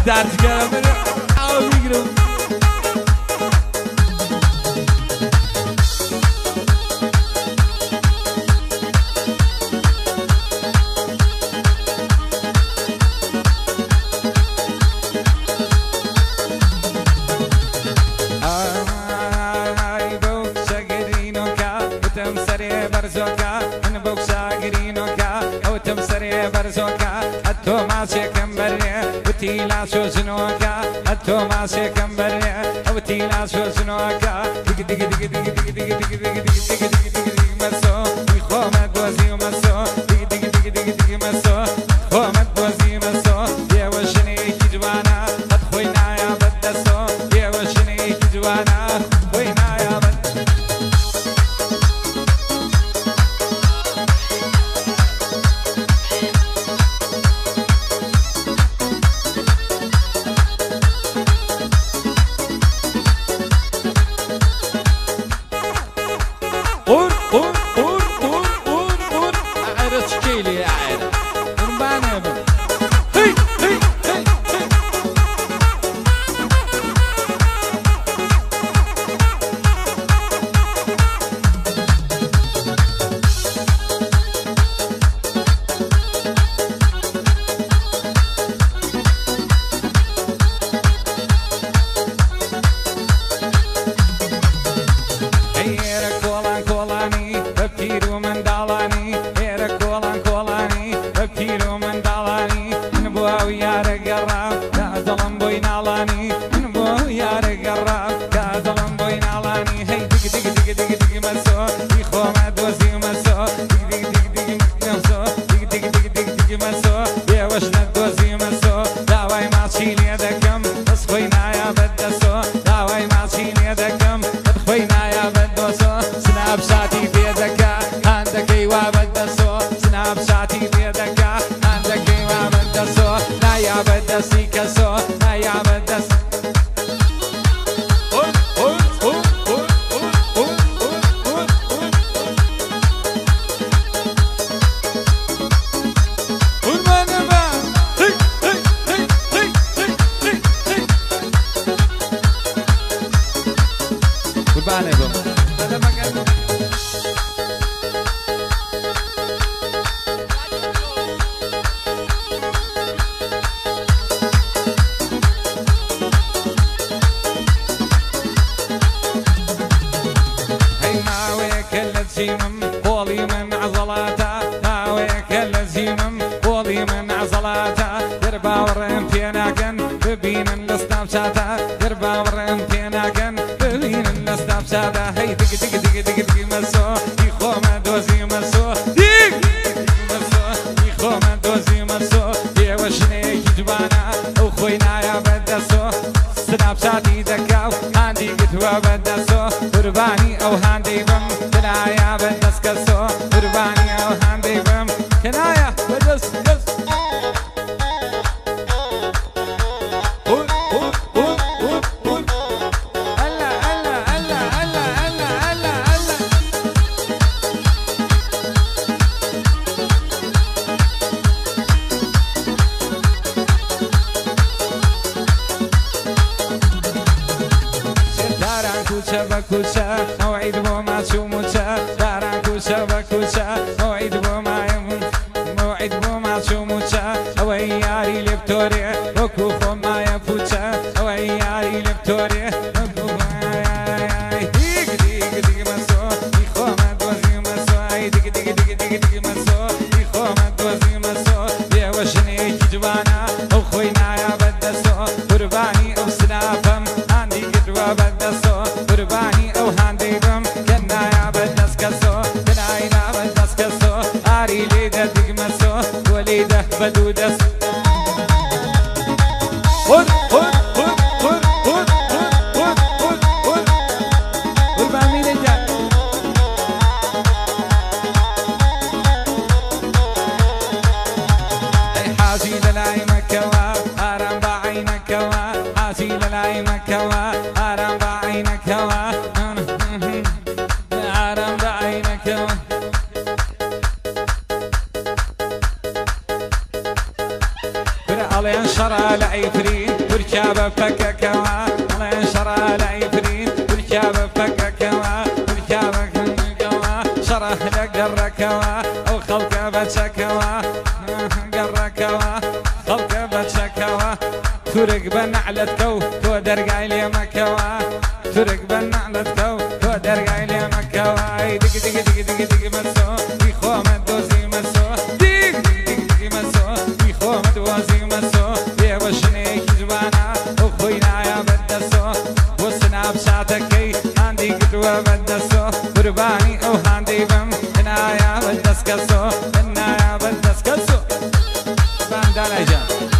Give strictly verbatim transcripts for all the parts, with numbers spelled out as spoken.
درد کردم هوا میگیرم وتيلا شو شنوكا التوما شكم بريا وتيلا شو شنوكا دق دق دق دق دق دق دق دق دق دق دق دق مسو يخومت بوزي ومسو دق دق دق دق دق مسو خومت بوزي مسو يا وشني كجوانا قد خوينا يا بدسو يا وشني كجوانا خوينا يا بد قول قول قول قول قول قول عرس شكيلي يا عيل رمبانة بن هي هي هي هي ئەڵێن شەڕا لە ئەیفرین ورکیا بە پەکەکەوە ئەڵێن شەڕا لە ئەیفرین ورکیا بە پەکەکەوە ورکیا بەکەکەوە شەڕە لە گەڕەکەوە ئەو خەڵکە بەچەکەوە گەڕەکەوە خەڵکە بەچەکەوە تورک بە نەعلەتکە و تۆ دەرگای لێمەکەوە تورک بە نەعلەتکە و تۆ دەرگای لێمەکەوە دیگ دیگ دیگ دیگ دیگ مەسۆ بی خۆمە دۆزی مەسۆ دیگ دیگ دیگ مەسۆ بی خۆمە دۆزی مەسۆ بێوە شنێکی جوانە ئەو خۆی نایە بەدەسۆ بۆ سناپچاتەکەی هاندی کردووە بەدەسۆ قوربانی ئەو هاندەی بم نایە بەدەست کەسۆ نایە بەدەست کەسۆ باندانای جان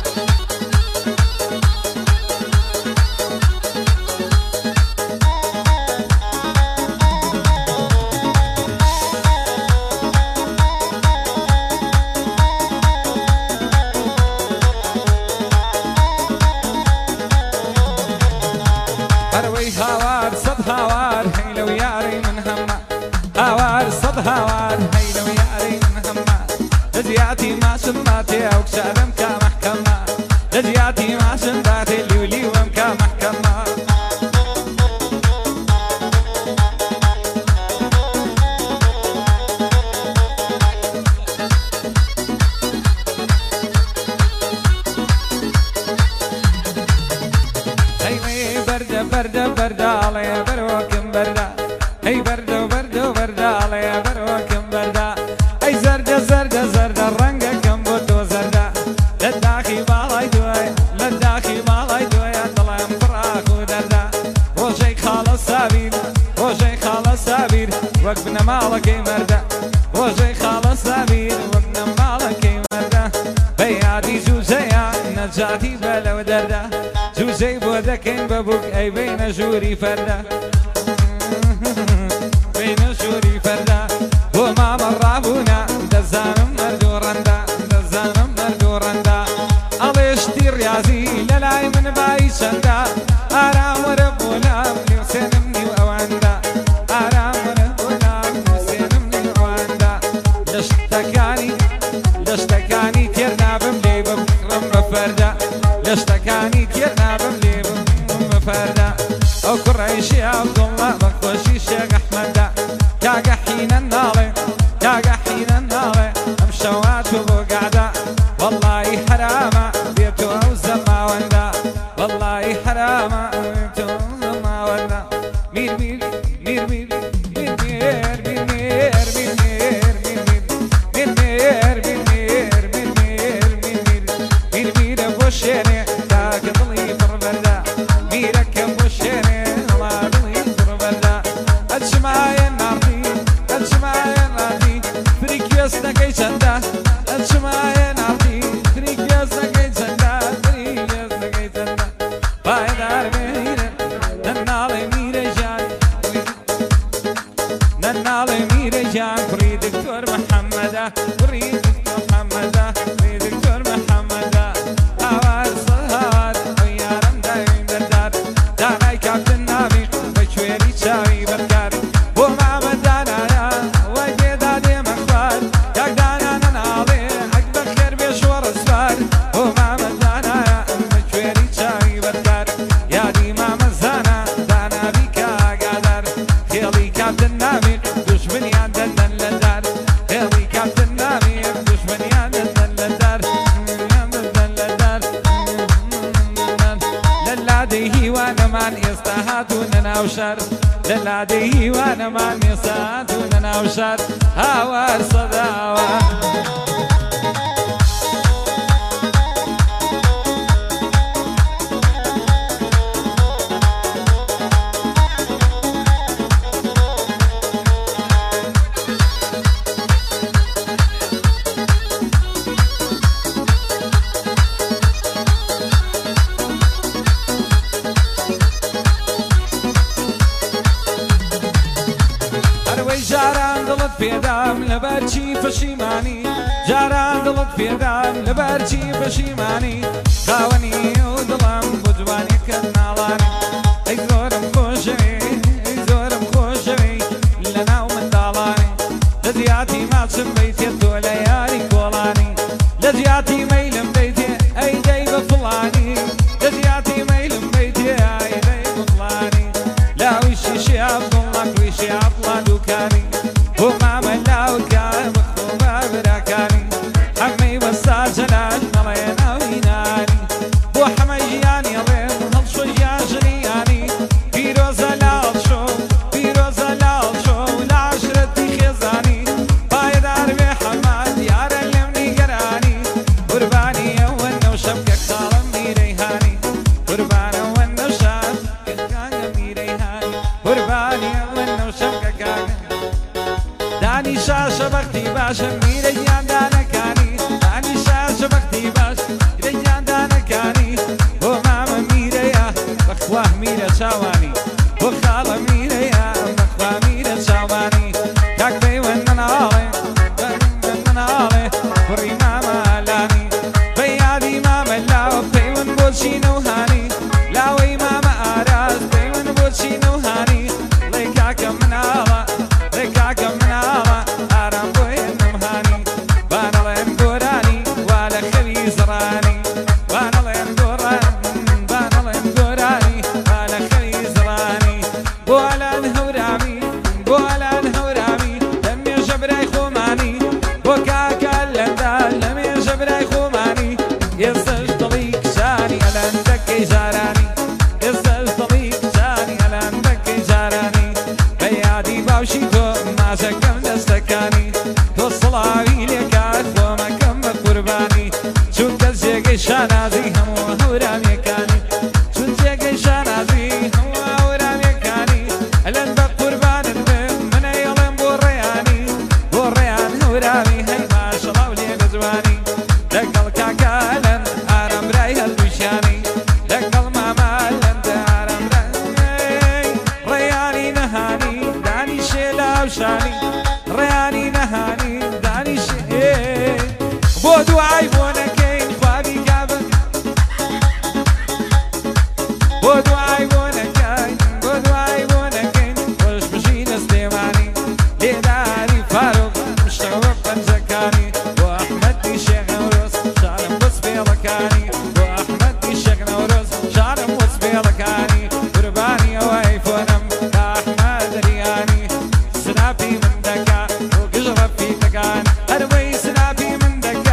هاوار صد هاوار هيلو ياري من هما هاوار صد هاوار هيلو ياري من هما لجياتي ما شماتي او كشادم كمحكمة لجياتي ما شماتي لولي وم كمحكمة برده برده علي بروكم برده هي برده برده برده علي بروكم برده اي زرده زرده زرده رنگكم بودو زرده للداخي بالاي دوي للداخي بالاي دوي طلعم فراخ ودرده روجي خالص سابير روجي خالص سابير وقبنا مالك مرده روجي خالص سابير وقبنا مالك مرده بيادي جوزيا نجاتي بلا ودرده جوزي بودكين ببوك اي بين جوري فردا بين جوري فردا وما مرابونا دزانم مردو رندا دزانم مردو رندا الاشتي رياضي للاي من باي شندا ارام ربنا لوسنمني واواندا ارام ربنا لوسنمني واواندا لشتكاني لشتكاني تيرنا بملي بكرم بفردا لشتكاني تيرنا بملي بفردا او كريشي عبد الله بخوشي شيخ احمد كاقا حين النالي كاقا حين النالي امشوات وقعدا والله حرامة بيتو او زما وندا والله حرامة بيتو او زما وندا مير مير مير مير مير مير مير مير مير مير مير مير مير مير مير مير مير مير مير بوشيني داك ضلي بربردا ميرك بوشيني الله ضلي بربردا الشماية نارتي الشماية نارتي فريك يسنكي شندا الشماية نارتي فريك يسنكي شندا فريك يسنكي شندا بايدار ميرن ننالي ميرجان ننالي ميرجان فريد دكتور محمدا فريد دكتور محمدا فريد دكتور محمدا هاوار صهار ويارم دايم دردار داناي كابتن نابي بشويري شاوي بركار ومعمد دانانا وجيدا دي مخبار ياك دانا ننالي اكبر خير بيشور اسفار ومعمد دانانا بشويري شاوي بركار يا دي ماما زانا دانا بيكا قادر خيالي كابتن نابي دشمني عندنا للدار خيالي كابتن نابي دشمني عندنا للدار للادي وانا من يستهاتون وشر للادي وانا من يستهاتون وشر هاوار صداوة جاران دڵت پێدام لەبەرچی پەشیمانی جاران دڵت پێدام لەبەرچی پەشیمانی خاوەنی و دڵم بۆ جوانیەکەت ناڵانی ئەی زۆرم خۆشەوی ئەی زۆرم خۆشەوی لەناو منداڵانی لە زیاتی ماچم بیتێ تۆ لە یاری کۆڵانی لە زیاتی مەیلم بیتێ ئەی دەی قربانی چون کس جگه شانازی همو هورامی کانی چون جگه شانازی همو هورامی کانی الان با قربان من ایلم بوریانی بوریان هورامی هی ماشالله ولی بزوانی لقل کاکالن آرام رای هلوشانی لقل مامالن آرام رای ریانی نهانی دانی شلاوشانی ریانی نهانی دانی شلاوشانی بۆ دوعای بۆ نەکەین خوابی گابن بۆ دوعای بۆ نەکەین بۆ دوعای بۆ نەکەین خۆش بژینە سلێمانی لێداری فاروق مشتەوە پەنجەکانی بۆ ئەحمەدی شێخ نەورۆز شارم بۆ سپێڵەکانی بۆ ئەحمەدی شێخ نەورۆز شارم بۆ سپێڵەکانی قوربانی ئەوەی فۆنم تا ئەحمەد ریانی سناپی من دەکا بۆ گژ ڕەفیقەکان هەروەی سناپی من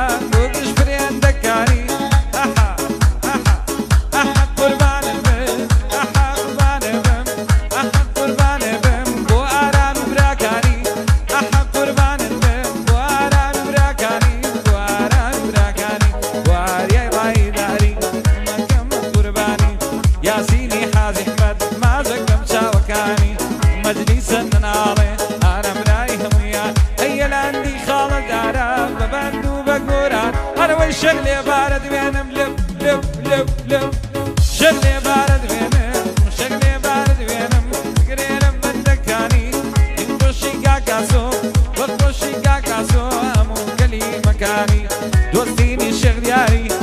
شغلي بارد وينم لب لب لب لب شغلي بارد وينم شغلي بارد وينم قريرم بدكاني انقشي قاقاسو وقشي قاقاسو امو قلي مكاني دوستيني شغل ياري